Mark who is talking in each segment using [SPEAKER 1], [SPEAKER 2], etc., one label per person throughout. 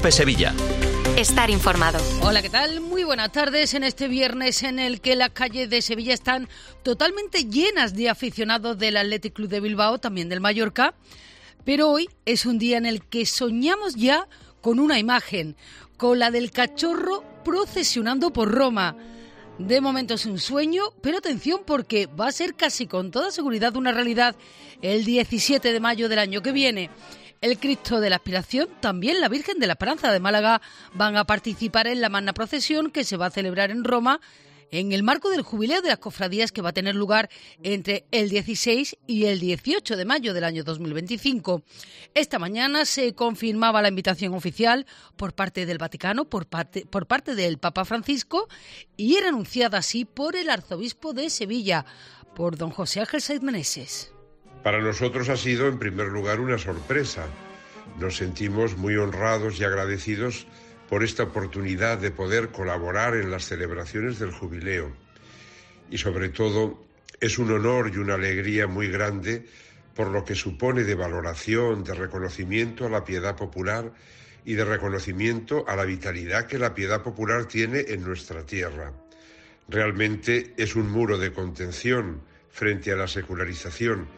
[SPEAKER 1] COPE Sevilla.
[SPEAKER 2] Estar informado.
[SPEAKER 3] Hola, ¿qué tal? Muy buenas tardes en este viernes en el que las calles de Sevilla están totalmente llenas de aficionados del Athletic Club de Bilbao, también del Mallorca. Pero hoy es un día en el que soñamos ya con una imagen, con la del cachorro procesionando por Roma. De momento es un sueño, pero atención porque va a ser casi con toda seguridad una realidad el 17 de mayo del año que viene. El Cristo de la Aspiración, también la Virgen de la Esperanza de Málaga, van a participar en la magna procesión que se va a celebrar en Roma en el marco del jubileo de las cofradías que va a tener lugar entre el 16 y el 18 de mayo del año 2025. Esta mañana se confirmaba la invitación oficial por parte del Vaticano, por parte del Papa Francisco, y era anunciada así por el arzobispo de Sevilla, por don José Ángel Saiz Meneses.
[SPEAKER 4] Para nosotros ha sido, en primer lugar, una sorpresa. Nos sentimos muy honrados y agradecidos por esta oportunidad de poder colaborar en las celebraciones del jubileo. Y sobre todo, es un honor y una alegría muy grande por lo que supone de valoración, de reconocimiento a la piedad popular y de reconocimiento a la vitalidad que la piedad popular tiene en nuestra tierra. Realmente es un muro de contención frente a la secularización.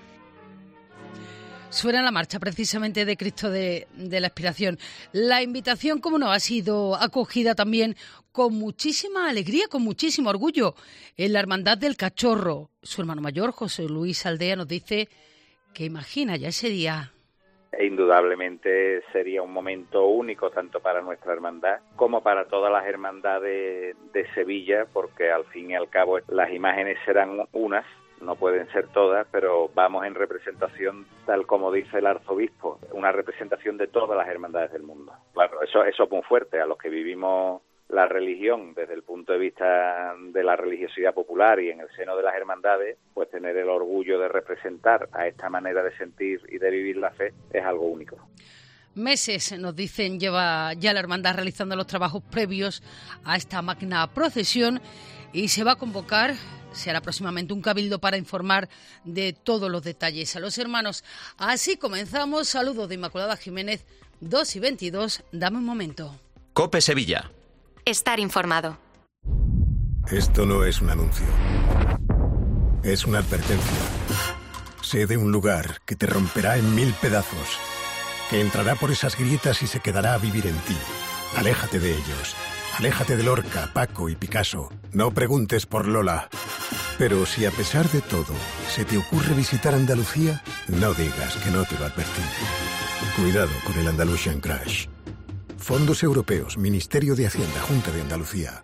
[SPEAKER 3] Suena la marcha precisamente de Cristo de la Aspiración. La invitación, como no, ha sido acogida también con muchísima alegría, con muchísimo orgullo en la Hermandad del Cachorro. Su hermano mayor, José Luis Aldea, nos dice que imagina ya ese día.
[SPEAKER 5] Indudablemente sería un momento único tanto para nuestra hermandad como para todas las hermandades de Sevilla, porque al fin y al cabo las imágenes serán unas. No pueden ser todas, pero vamos en representación, tal como dice el arzobispo, una representación de todas las hermandades del mundo. Claro, eso es muy fuerte a los que vivimos la religión desde el punto de vista de la religiosidad popular y en el seno de las hermandades, pues tener el orgullo de representar a esta manera de sentir y de vivir la fe es algo único.
[SPEAKER 3] Meses, nos dicen, lleva ya la hermandad realizando los trabajos previos a esta magna procesión y se va a convocar, se hará próximamente un cabildo para informar de todos los detalles a los hermanos. Así comenzamos. Saludos de Inmaculada Jiménez, 2:22. Dame un momento.
[SPEAKER 1] COPE Sevilla.
[SPEAKER 2] Estar informado.
[SPEAKER 6] Esto no es un anuncio. Es una advertencia. Sé de un lugar que te romperá en 1000 pedazos, que entrará por esas grietas y se quedará a vivir en ti. Aléjate de ellos. Aléjate de Lorca, Paco y Picasso. No preguntes por Lola. Pero si a pesar de todo se te ocurre visitar Andalucía, no digas que no te lo advertí. Cuidado con el Andalusian Crash. Fondos Europeos, Ministerio de Hacienda, Junta de Andalucía.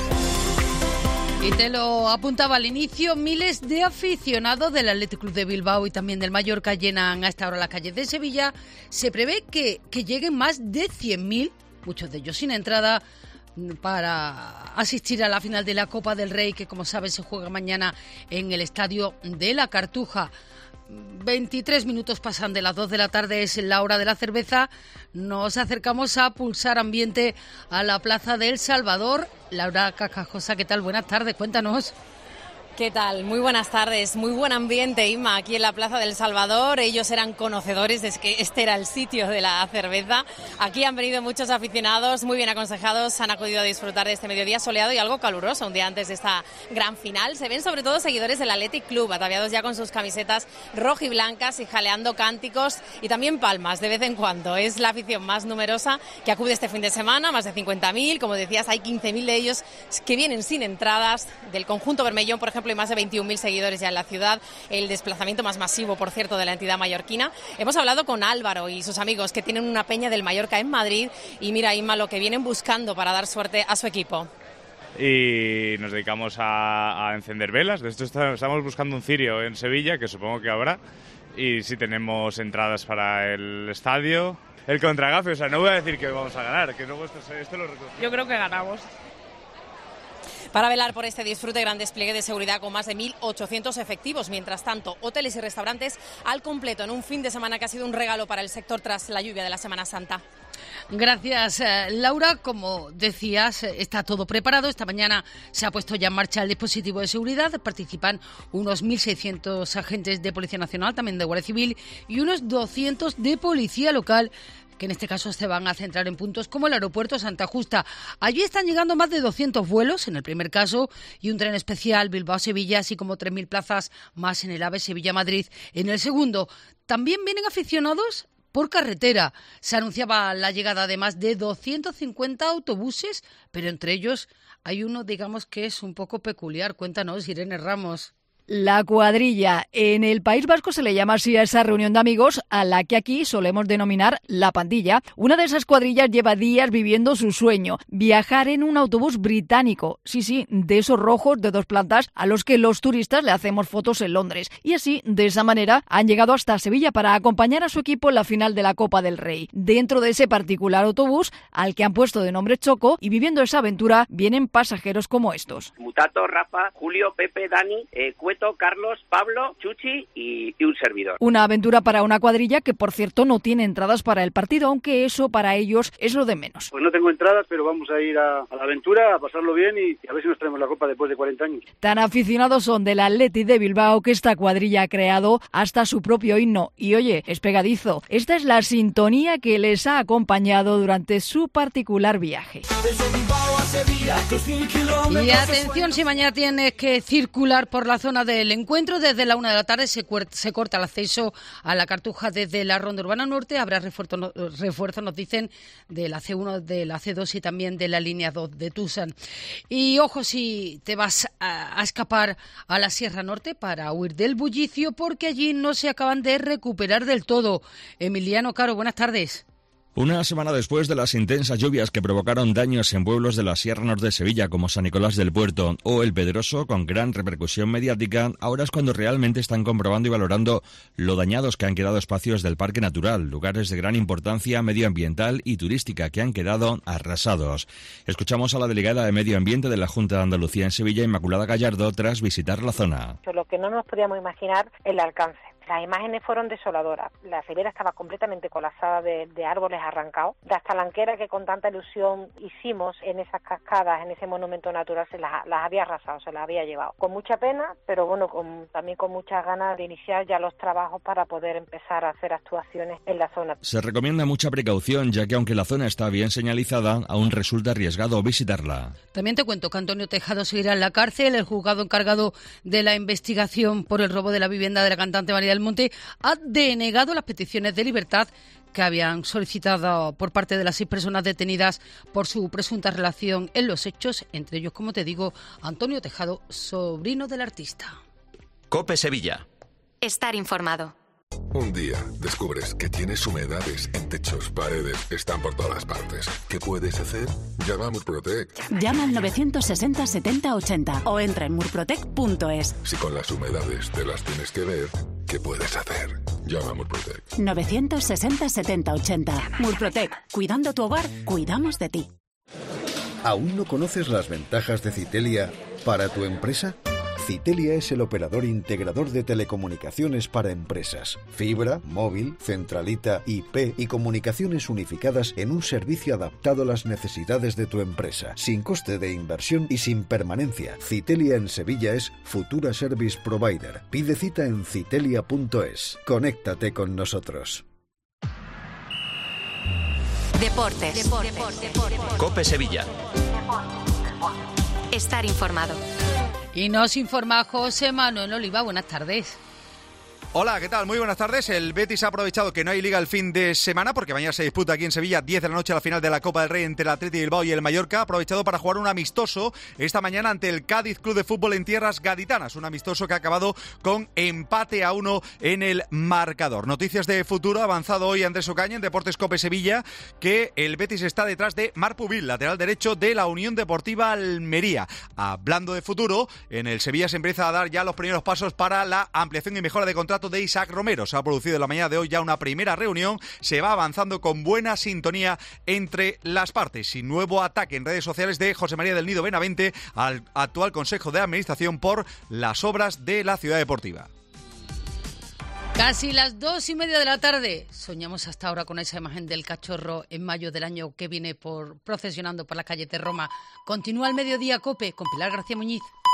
[SPEAKER 3] Y te lo apuntaba al inicio, miles de aficionados del Athletic Club de Bilbao y también del Mallorca llenan a esta hora las calles de Sevilla. Se prevé que lleguen más de 100.000, muchos de ellos sin entrada, para asistir a la final de la Copa del Rey, que como saben se juega mañana en el Estadio de la Cartuja. 23 minutos pasan de las 2 de la tarde, es la hora de la cerveza. Nos acercamos a pulsar ambiente a la Plaza del Salvador. Laura Cacajosa, ¿qué tal? Buenas tardes, cuéntanos.
[SPEAKER 7] ¿Qué tal? Muy buenas tardes, muy buen ambiente, Inma, aquí en la Plaza del Salvador. Ellos eran conocedores de que este era el sitio de la cerveza. Aquí han venido muchos aficionados, muy bien aconsejados, han acudido a disfrutar de este mediodía soleado y algo caluroso, un día antes de esta gran final. Se ven sobre todo seguidores del Athletic Club, ataviados ya con sus camisetas rojiblancas y jaleando cánticos y también palmas de vez en cuando. Es la afición más numerosa que acude este fin de semana, más de 50.000, como decías, hay 15.000 de ellos que vienen sin entradas. Del conjunto Bermellón, por ejemplo, y más de 21.000 seguidores ya en la ciudad, el desplazamiento más masivo, por cierto, de la entidad mallorquina. Hemos hablado con Álvaro y sus amigos que tienen una peña del Mallorca en Madrid y mira, Inma, lo que vienen buscando para dar suerte a su equipo.
[SPEAKER 8] Y nos dedicamos a encender velas. De esto estamos buscando un cirio en Sevilla, que supongo que habrá, y sí tenemos entradas para el estadio. El contragafe, o sea, no voy a decir que vamos a ganar, que luego esto lo recoge.
[SPEAKER 9] Yo creo que ganamos.
[SPEAKER 7] Para velar por este disfrute, gran despliegue de seguridad con más de 1.800 efectivos. Mientras tanto, hoteles y restaurantes al completo en un fin de semana que ha sido un regalo para el sector tras la lluvia de la Semana Santa.
[SPEAKER 3] Gracias, Laura. Como decías, está todo preparado. Esta mañana se ha puesto ya en marcha el dispositivo de seguridad. Participan unos 1.600 agentes de Policía Nacional, también de Guardia Civil, y unos 200 de Policía Local. que en este caso se van a centrar en puntos como el aeropuerto Santa Justa. Allí están llegando más de 200 vuelos en el primer caso y un tren especial Bilbao-Sevilla, así como 3.000 plazas más en el AVE Sevilla-Madrid en el segundo. También vienen aficionados por carretera. Se anunciaba la llegada de más de 250 autobuses, pero entre ellos hay uno, digamos, que es un poco peculiar. Cuéntanos, Irene Ramos.
[SPEAKER 1] La cuadrilla. En el País Vasco se le llama así a esa reunión de amigos a la que aquí solemos denominar la pandilla. Una de esas cuadrillas lleva días viviendo su sueño, viajar en un autobús británico. Sí, de esos rojos de 2 plantas a los que los turistas le hacemos fotos en Londres. Y así, de esa manera, han llegado hasta Sevilla para acompañar a su equipo en la final de la Copa del Rey. Dentro de ese particular autobús, al que han puesto de nombre Choco, y viviendo esa aventura, vienen pasajeros como estos.
[SPEAKER 9] Mutato, Rafa, Julio, Pepe, Dani, Carlos, Pablo, Chuchi y un servidor.
[SPEAKER 1] Una aventura para una cuadrilla que, por cierto, no tiene entradas para el partido, aunque eso para ellos es lo de menos.
[SPEAKER 10] Pues no tengo entradas, pero vamos a ir a la aventura, a pasarlo bien y a ver si nos traemos la copa después de 40 años.
[SPEAKER 1] Tan aficionados son del Athletic de Bilbao que esta cuadrilla ha creado hasta su propio himno. Y oye, es pegadizo. Esta es la sintonía que les ha acompañado durante su particular viaje.
[SPEAKER 3] Y atención, si mañana tienes que circular por la zona del encuentro, desde la 1 de la tarde se corta el acceso a la Cartuja desde la Ronda Urbana Norte. Habrá refuerzo, nos dicen, de la C1, de la C2 y también de la línea 2 de Tusan. Y ojo si te vas a escapar a la Sierra Norte para huir del bullicio, porque allí no se acaban de recuperar del todo. Emiliano Caro, buenas tardes.
[SPEAKER 11] Una semana después de las intensas lluvias que provocaron daños en pueblos de la Sierra Norte de Sevilla como San Nicolás del Puerto o El Pedroso, con gran repercusión mediática, ahora es cuando realmente están comprobando y valorando lo dañados que han quedado espacios del Parque Natural, lugares de gran importancia medioambiental y turística que han quedado arrasados. Escuchamos a la delegada de Medio Ambiente de la Junta de Andalucía en Sevilla, Inmaculada Gallardo, tras visitar la zona.
[SPEAKER 12] Lo que no nos podíamos imaginar el alcance. Las imágenes fueron desoladoras. La ribera estaba completamente colapsada de árboles arrancados. Las talanqueras que con tanta ilusión hicimos en esas cascadas, en ese monumento natural, se las había arrasado, se las había llevado. Con mucha pena, pero bueno, también con muchas ganas de iniciar ya los trabajos para poder empezar a hacer actuaciones en la zona.
[SPEAKER 11] Se recomienda mucha precaución, ya que aunque la zona está bien señalizada, aún resulta arriesgado visitarla.
[SPEAKER 3] También te cuento que Antonio Tejado seguirá en la cárcel. El juzgado encargado de la investigación por el robo de la vivienda de la cantante María del Monte ha denegado las peticiones de libertad que habían solicitado por parte de las 6 personas detenidas por su presunta relación en los hechos, entre ellos, como te digo, Antonio Tejado, sobrino del artista.
[SPEAKER 13] COPE Sevilla.
[SPEAKER 2] Estar informado.
[SPEAKER 14] Un día descubres que tienes humedades en techos, paredes, están por todas partes. ¿Qué puedes hacer? Llama a Murprotec.
[SPEAKER 15] Llama al 960 70 80 o entra en murprotec.es.
[SPEAKER 14] Si con las humedades te las tienes que ver, ¿qué puedes hacer? Llama a Murprotec.
[SPEAKER 15] 960 70 80. Murprotec. Cuidando tu hogar, cuidamos de ti.
[SPEAKER 16] ¿Aún no conoces las ventajas de Citelia para tu empresa? Citelia es el operador integrador de telecomunicaciones para empresas. Fibra, móvil, centralita, IP y comunicaciones unificadas en un servicio adaptado a las necesidades de tu empresa, sin coste de inversión y sin permanencia. Citelia en Sevilla es Futura Service Provider. Pide cita en citelia.es. Conéctate con nosotros.
[SPEAKER 2] Deportes.
[SPEAKER 13] COPE Sevilla.
[SPEAKER 2] Estar informado.
[SPEAKER 3] Y nos informa José Manuel Oliva. Buenas tardes.
[SPEAKER 17] Hola, ¿qué tal? Muy buenas tardes. El Betis ha aprovechado que no hay liga el fin de semana porque mañana se disputa aquí en Sevilla 10 de la noche la final de la Copa del Rey entre el Athletic Bilbao y el Mallorca. Ha aprovechado para jugar un amistoso esta mañana ante el Cádiz Club de Fútbol en tierras gaditanas. Un amistoso que ha acabado con empate a 1 en el marcador. Noticias de futuro. Ha avanzado hoy Andrés Ocaña en Deportes COPE Sevilla que el Betis está detrás de Marc Pubil, lateral derecho de la Unión Deportiva Almería. Hablando de futuro, en el Sevilla se empieza a dar ya los primeros pasos para la ampliación y mejora de contrato de Isaac Romero. Se ha producido en la mañana de hoy ya una primera reunión. Se va avanzando con buena sintonía entre las partes y nuevo ataque en redes sociales de José María del Nido Benavente al actual Consejo de Administración por las obras de la ciudad deportiva.
[SPEAKER 3] Casi las 2:30 de la tarde. Soñamos hasta ahora con esa imagen del cachorro en mayo del año que viene procesionando por las calles de Roma. Continúa el mediodía COPE con Pilar García Muñiz.